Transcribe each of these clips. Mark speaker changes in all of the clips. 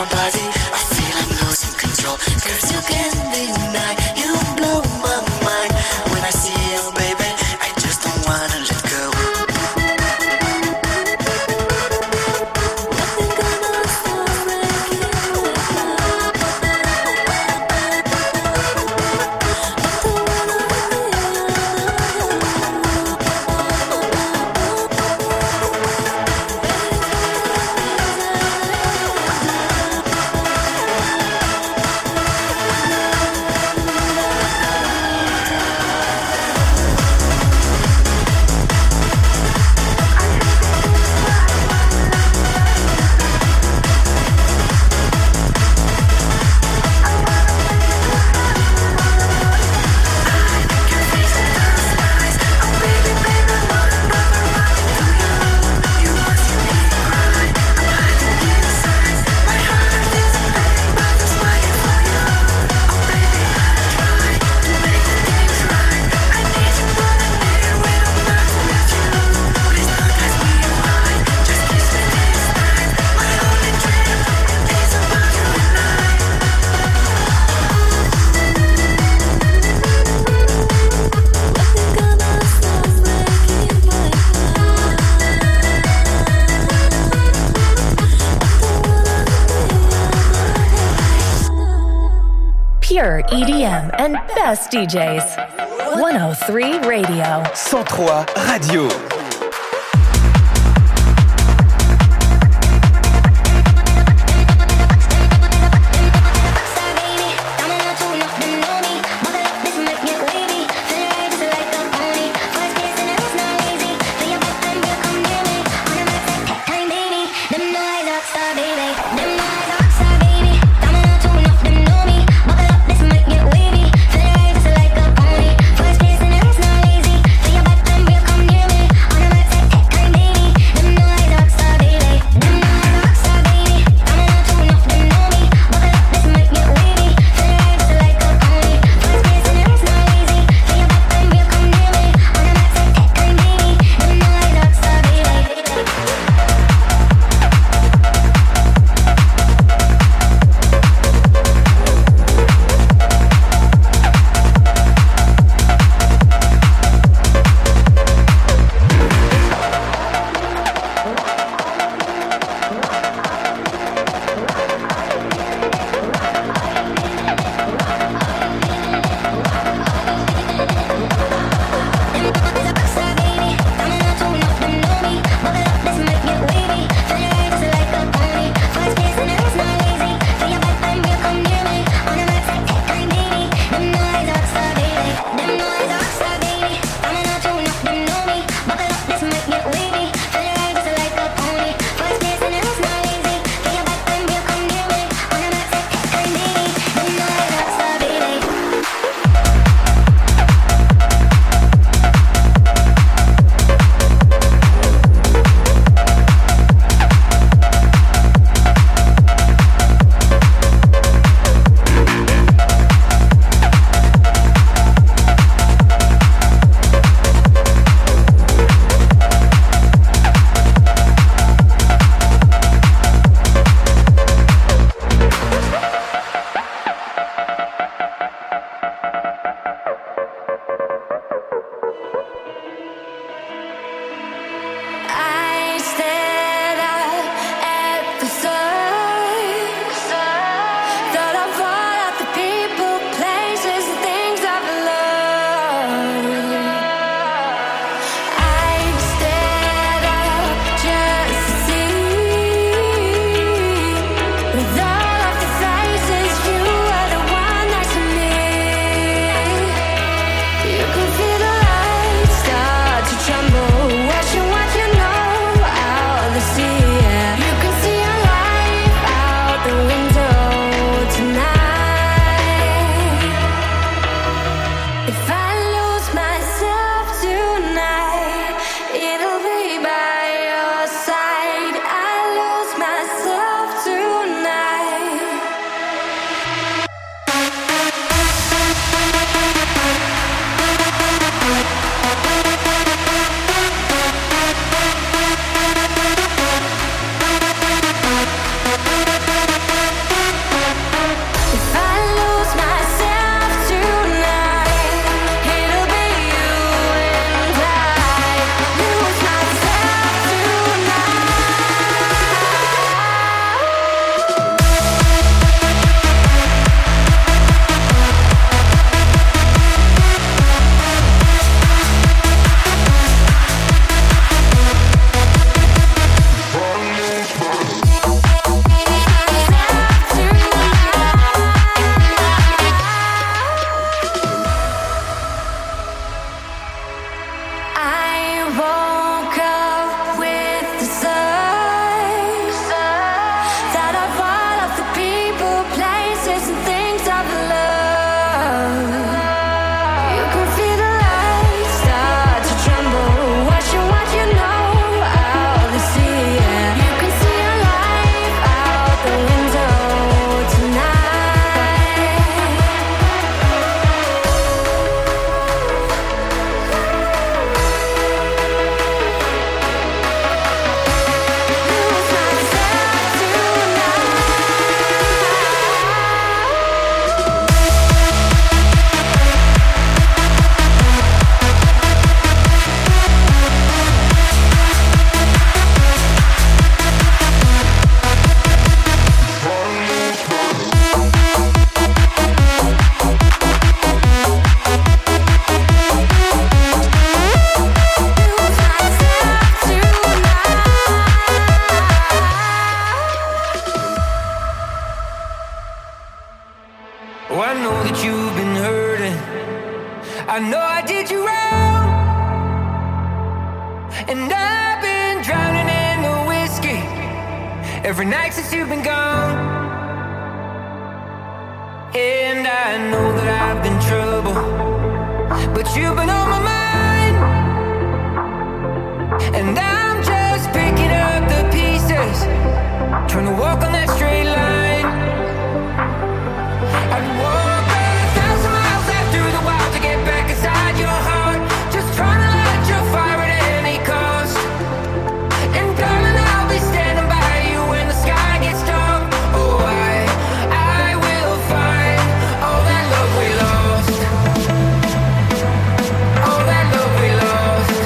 Speaker 1: my body, I feel I'm losing control. Cause you can't deny, you blow my mind. When I see you, baby, I just don't wanna let go.
Speaker 2: Pure EDM and best DJs. 103 Radio.
Speaker 3: 103 Radio.
Speaker 4: First kiss and it's not easy. Feel your back and real, come near me. And I've been drowning in the whiskey every night since you've been gone. And I know that I've been trouble, but you've been on my mind. And I'm just picking up the pieces, trying to walk on that straight line. I'd walk 1,000 miles out through the wild to get back inside your heart, just trying to light your fire at any cost. And darling, I'll be standing by you when the sky gets dark. Oh, I will find all that love we lost. All that love we lost.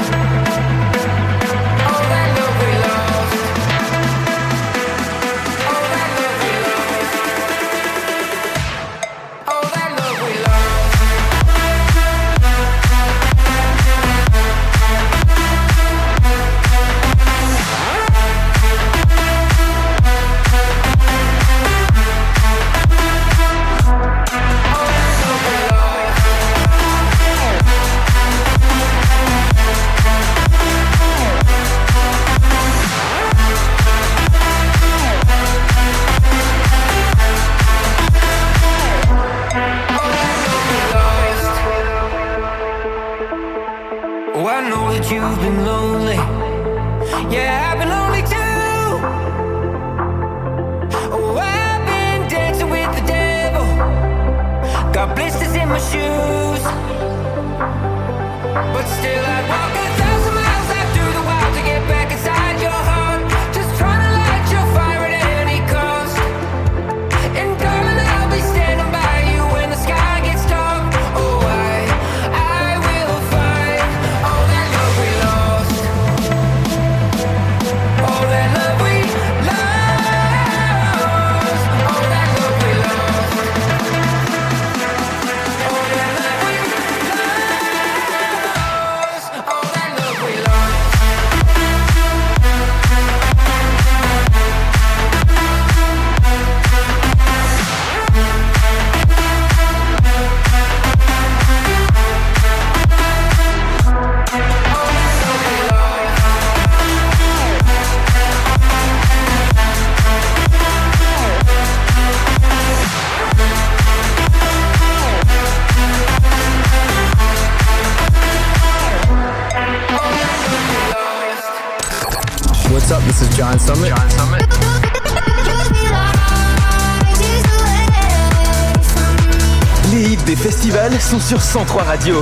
Speaker 4: All that love we lost. All that love we lost. All that love we lost. Oh, I know that you've been lonely. Yeah, I've been lonely too. Oh, I've been dancing with the devil. Got blisters in my shoes. But still I'd walk 1,000 miles out through the wild to get back inside your heart, just trying to light your fire at any cost. And darling, I'll be standing by you when the sky gets dark. Oh, I will find all that love we lost. All that love we lost. All that love we lost. All that love we lost. All that love we lost.
Speaker 5: What's up? This is John Summit.
Speaker 3: Les hits des festivals sont sur 103 Radio.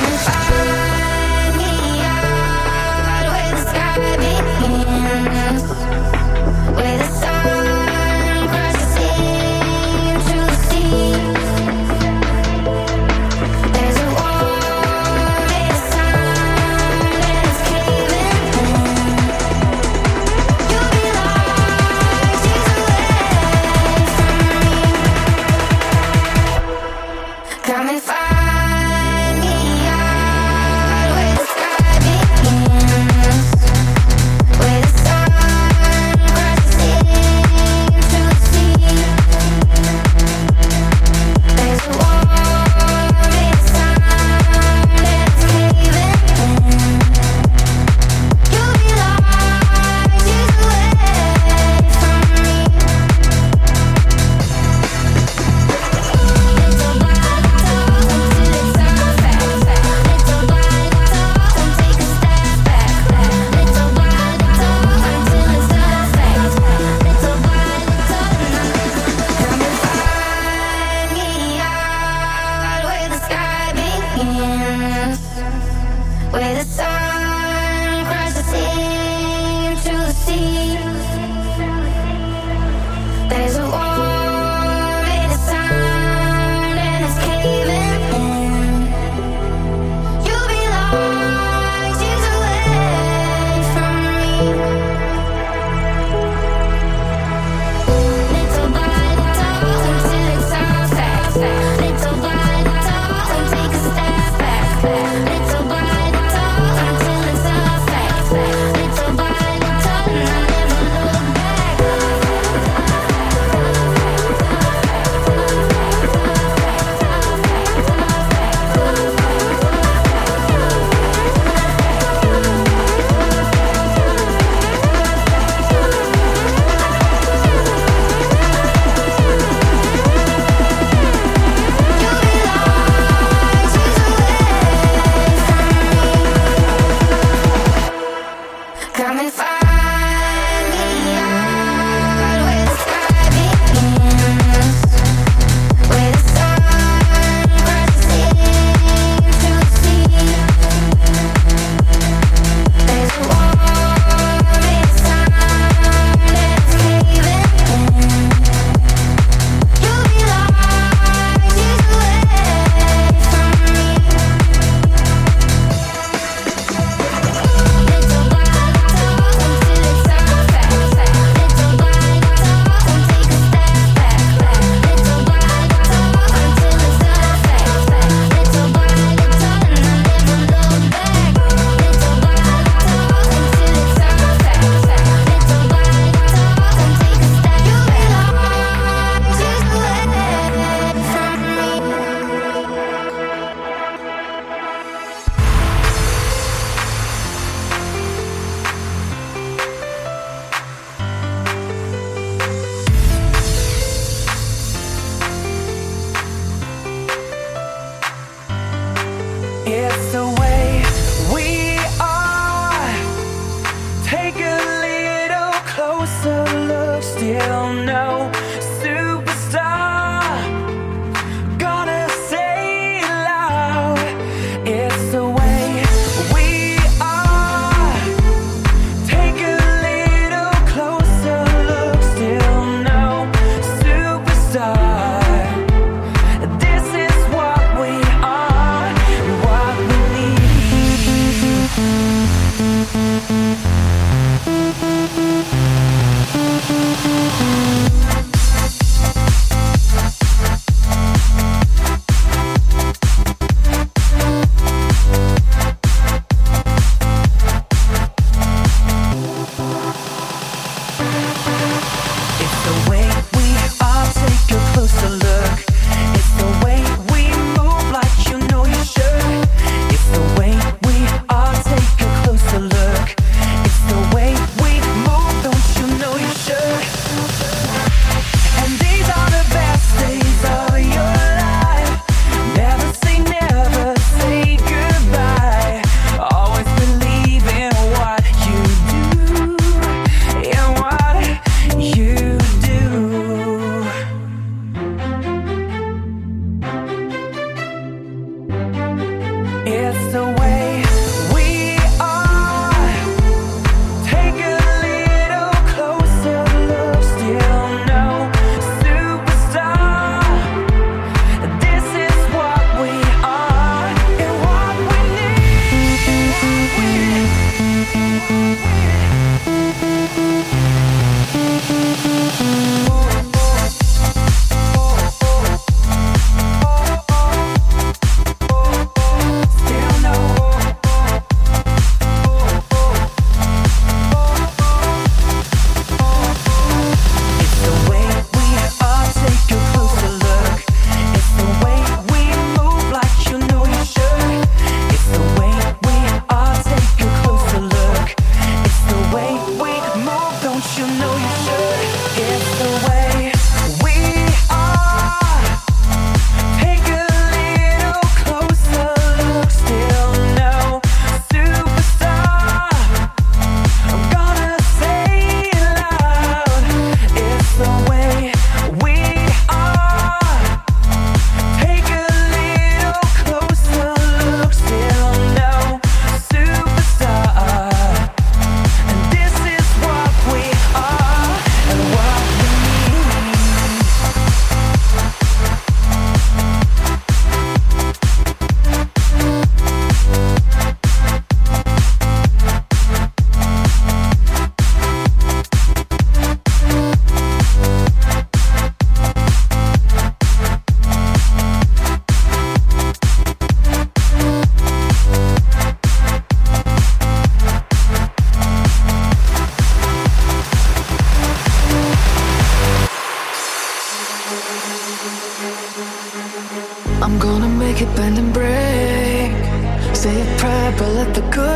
Speaker 6: Come and find me out where the sky begins, where the sun crosses into the sea. There's a war in the sun and it's caving in. You'll be light years away from me. Little by little until it's all fact. Little by little, don't take a step back. Little by little until it's all fact. Little by little, come and find me out where the sky begins, where the sun crosses into the sea. There's a war in the sun and it's caving in. You'll be light years away from me. Little by little until it's all fact. Little by little, don't take a step back. Little by little until it's all fact. Little by little, and I'll never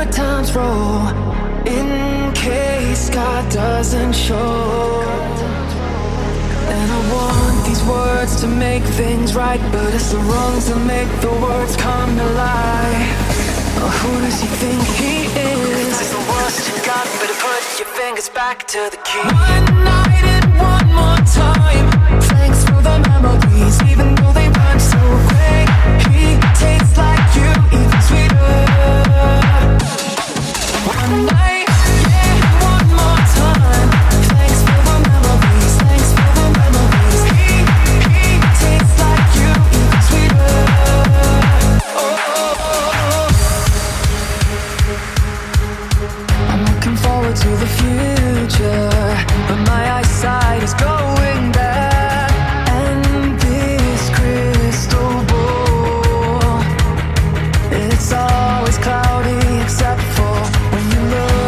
Speaker 5: bad times roll, in case God doesn't show. And I want these words to make things right, but it's the wrongs that make the words come to life. Oh, who does he think he is? It's the worst you got, better put your fingers back to the key. One night and one more time. Thanks for the memories, even though they weren't so great. He tastes like you, even sweeter. One night, yeah, one more time. Thanks for the memories, thanks for the memories. He tastes like you, even sweeter. I'm looking forward to the future, but my eyesight is going bad. And this crystal ball, it's always cloudy except for when you look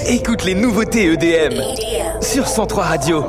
Speaker 3: Écoute les nouveautés EDM sur 103 Radio.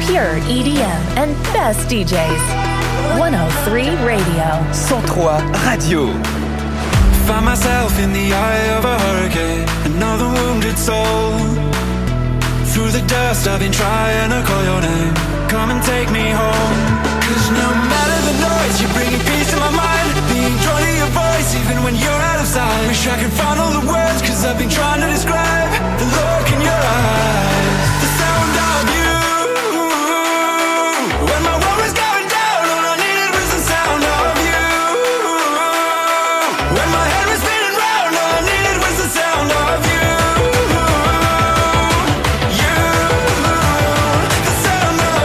Speaker 2: Pure EDM and best DJs. 103 Radio.
Speaker 3: 103 Radio.
Speaker 7: Find myself in the eye of a hurricane, another wounded soul. Through the dust I've been trying to call your name. Come and take me home. Cause no matter the noise, you're bringing peace to my mind. Being drawn to your voice even when you're out of sight. Wish I could find all the words, cause I've been trying to describe the look in your eyes. The sound of you. When my world was going down, all I needed was the sound of you. When my head was spinning round, all I needed was the sound of you. You, the sound of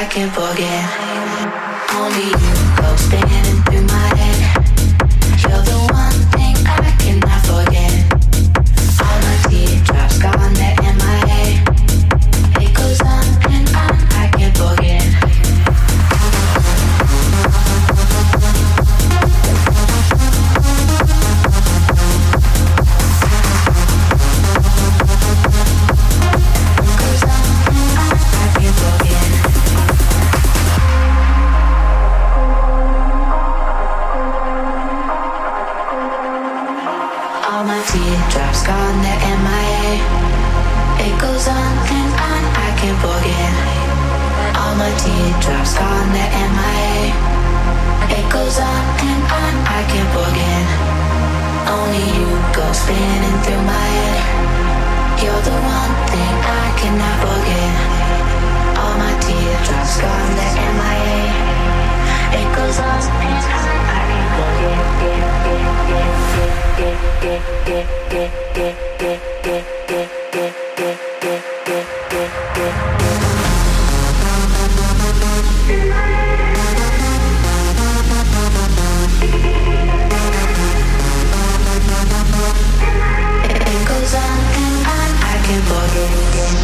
Speaker 6: I can't forget. Only you go spinning through my head. You're the one thing I cannot forget. All my teardrops gone, they're in my head. It goes on and on, I can't forget. Teardrops gone, they're in my head. It goes on and on, I can't forget. All my teardrops gone, they're in my head. It goes on and on, I can't forget. Only you go spinning through my head. You're the one thing I cannot forget. All my teardrops gone, they're in my head. It goes on and on, I can't forget. It goes on and on, I can't forget.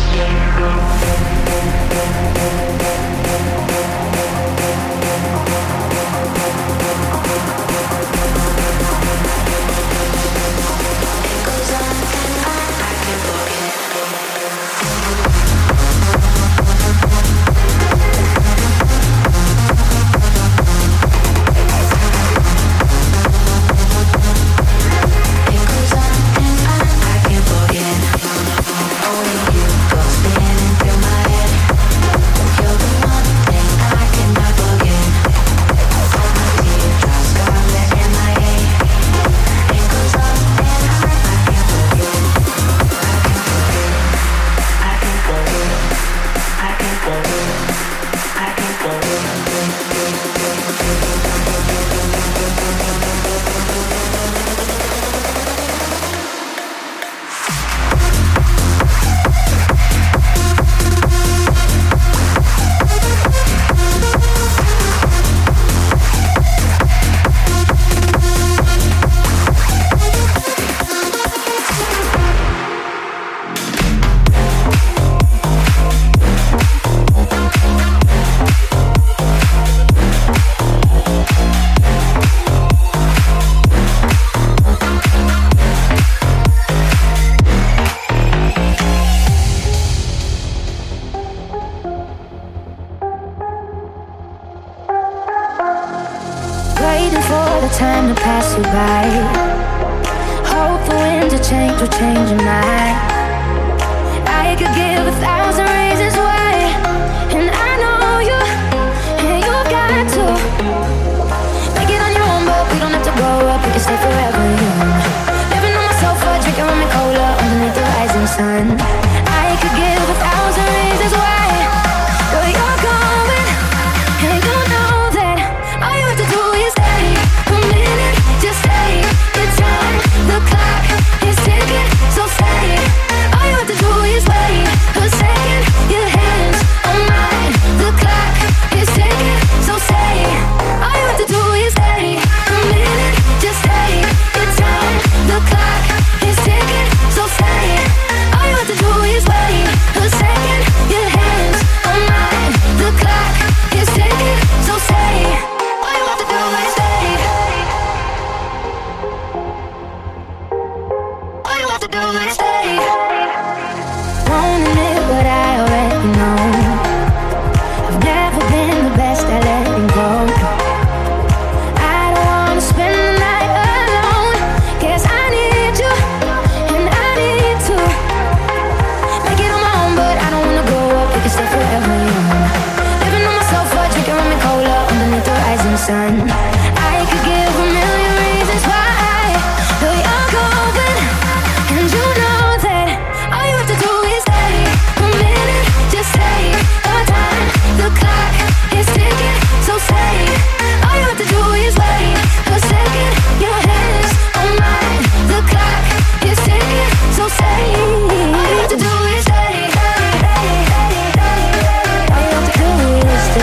Speaker 8: Waiting for the time to pass you by. Hope the wind to change will change your mind. I could give 1,000 reasons why, and I know you, and you got to make it on your own, but we don't have to grow up, we can stay forever young. Living on my sofa, drinking rum and cola underneath the rising sun. I could give 1,000 reasons why, but you're going, and you know that all you have to do is stay a minute, just stay your time. The clock is ticking, so stay. All you have to do is wait a second. Your hands on mine. The clock is ticking, so stay. All you have to do is stay a minute, just stay your time. The clock is ticking, so stay. All you have to do is wait a second. Your hands on mine. The clock is ticking, so stay. All you have to do is stay. All you have to do is stay. Won't admit what I already know. I've never been the best at letting go. I don't wanna spend the night alone. Guess I need you, and I need to make it on my own, but I don't wanna grow up, we can stay forever young. Living on my sofa, drinking rum and cola underneath the rising sun. I could give 1,000,000 reasons why, but you're going, and you know that all you have to do is stay a minute, just stay your time. The clock is ticking, so stay. All you have to do is wait a second. Your hands on mine. The clock is ticking, so stay. All you have to do is stay. All you have to do is stay.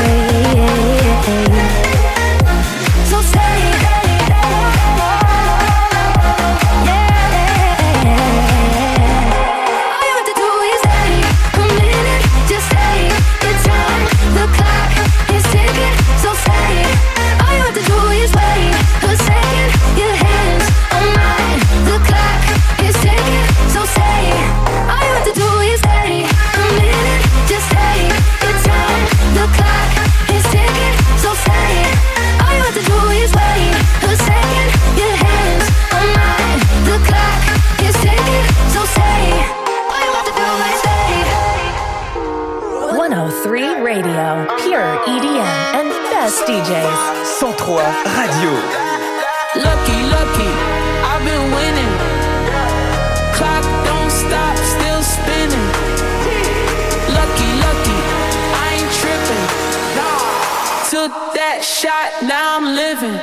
Speaker 2: best DJs.
Speaker 3: 103 Radio.
Speaker 5: Lucky, lucky, I've been winning. Clock don't stop, still spinning. Lucky, lucky, I ain't tripping. Took that shot, now I'm living.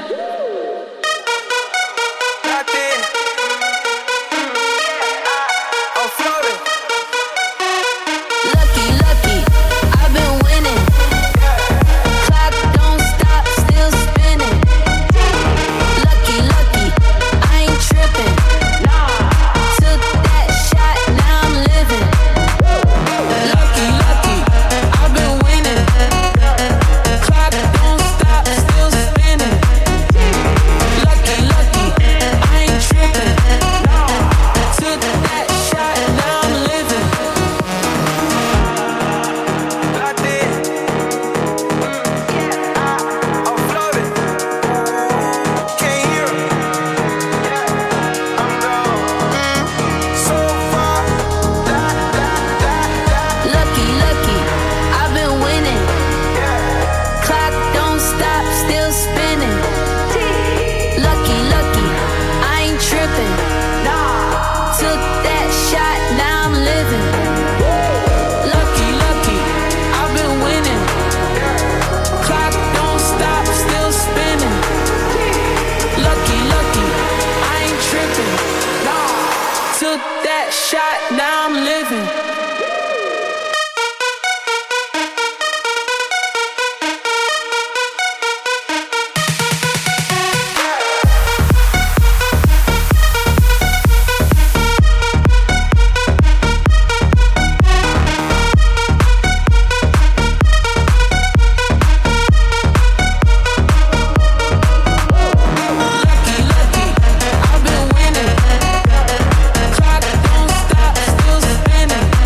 Speaker 5: Lucky, lucky, I've been winning. Clock don't stop, still spinning. Lucky, lucky, I ain't tripping. Took that shot, now I'm living. Lucky, lucky, I've been winning. Clock don't stop, still spinning. Lucky, lucky, I ain't tripping. Took that shot, now I'm living. Lucky, lucky, I've been winning. Clock don't stop, still spinning. Lucky, lucky, I ain't tripping. Took that shot, now I'm living. Lucky, lucky, I've been winning. Clock don't stop, still spinning. Lucky, lucky, I ain't tripping. Took that shot, now I'm living. Lucky, lucky, I've been winning. Clock don't stop, still spinning.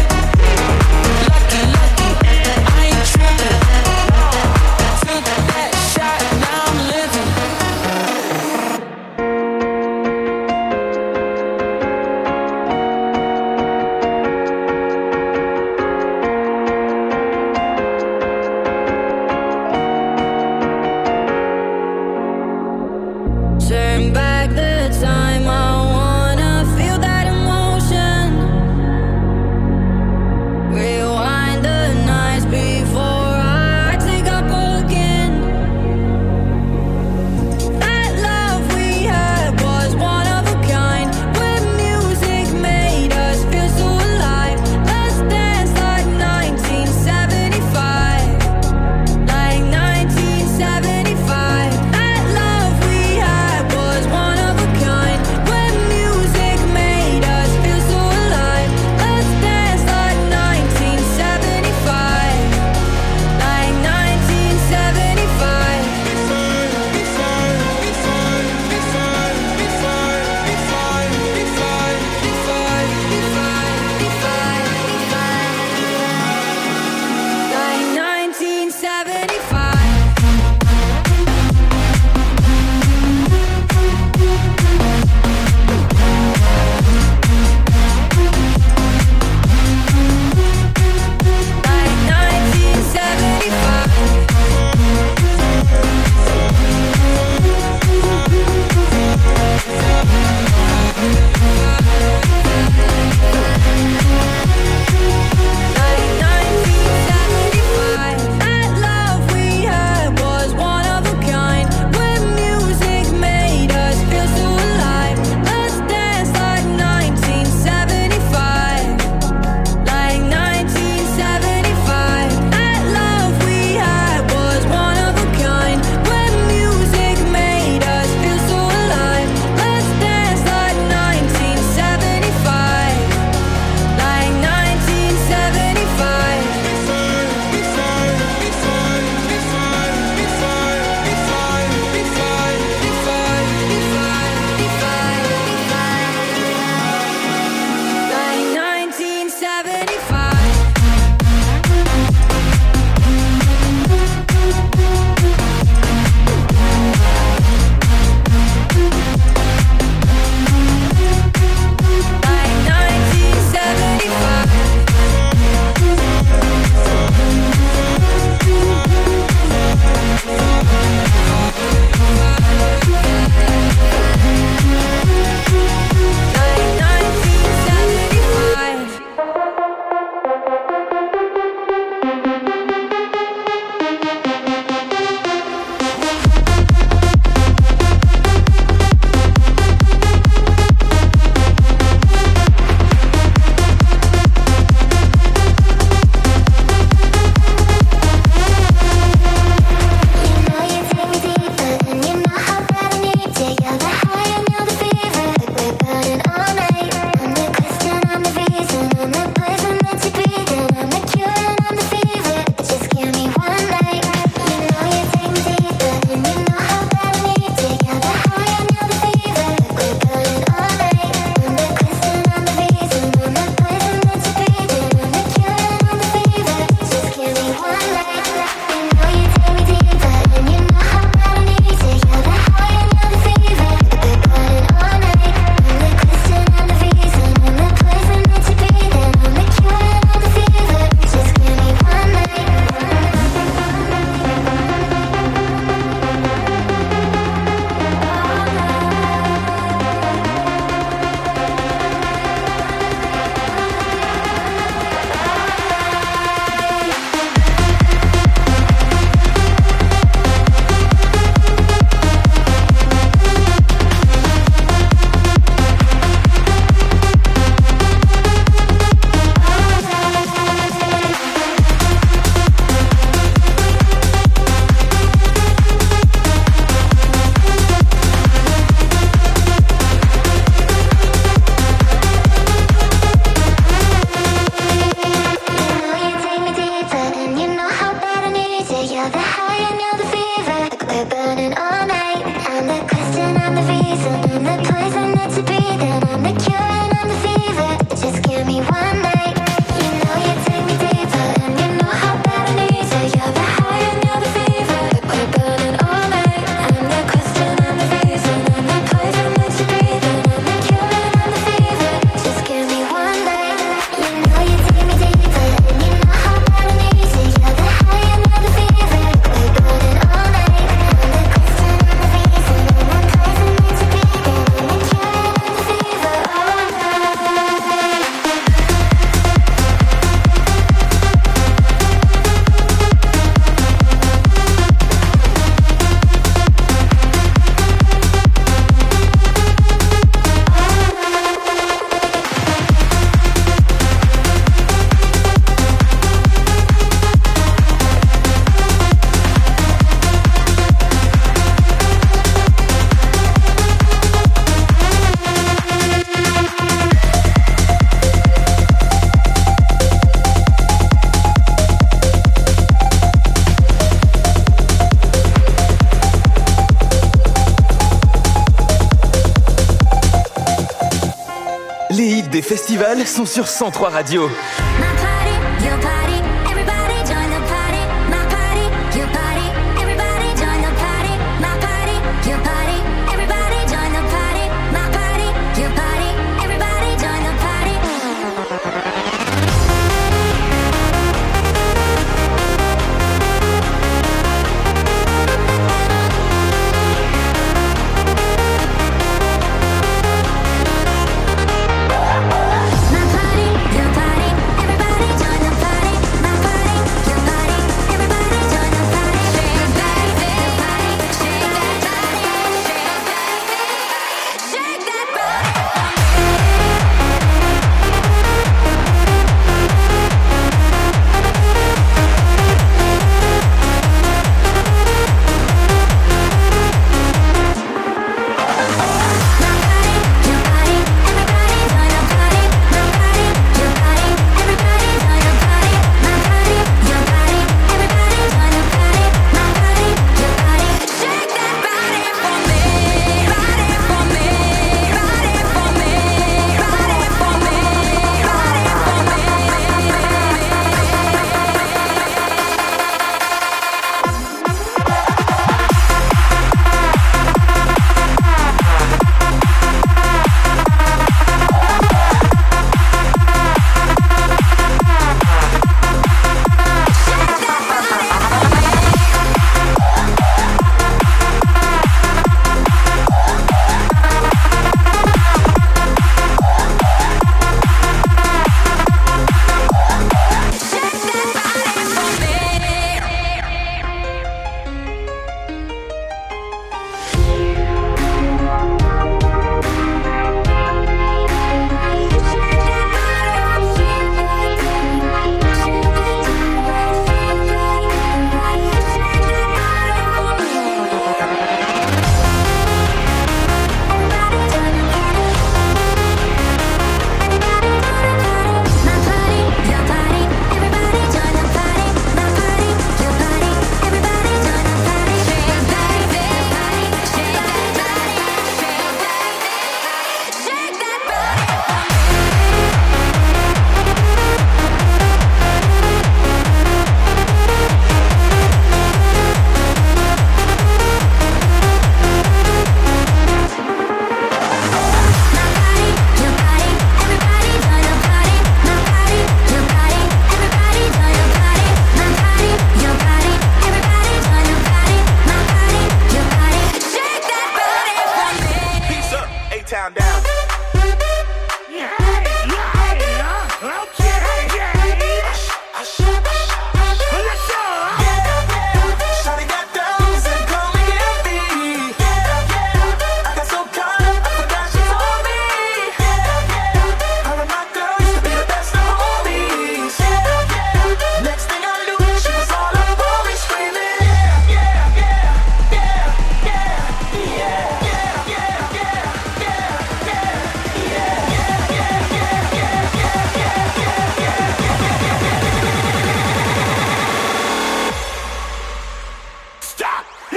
Speaker 3: des festivals sont sur 103 Radio.
Speaker 6: Na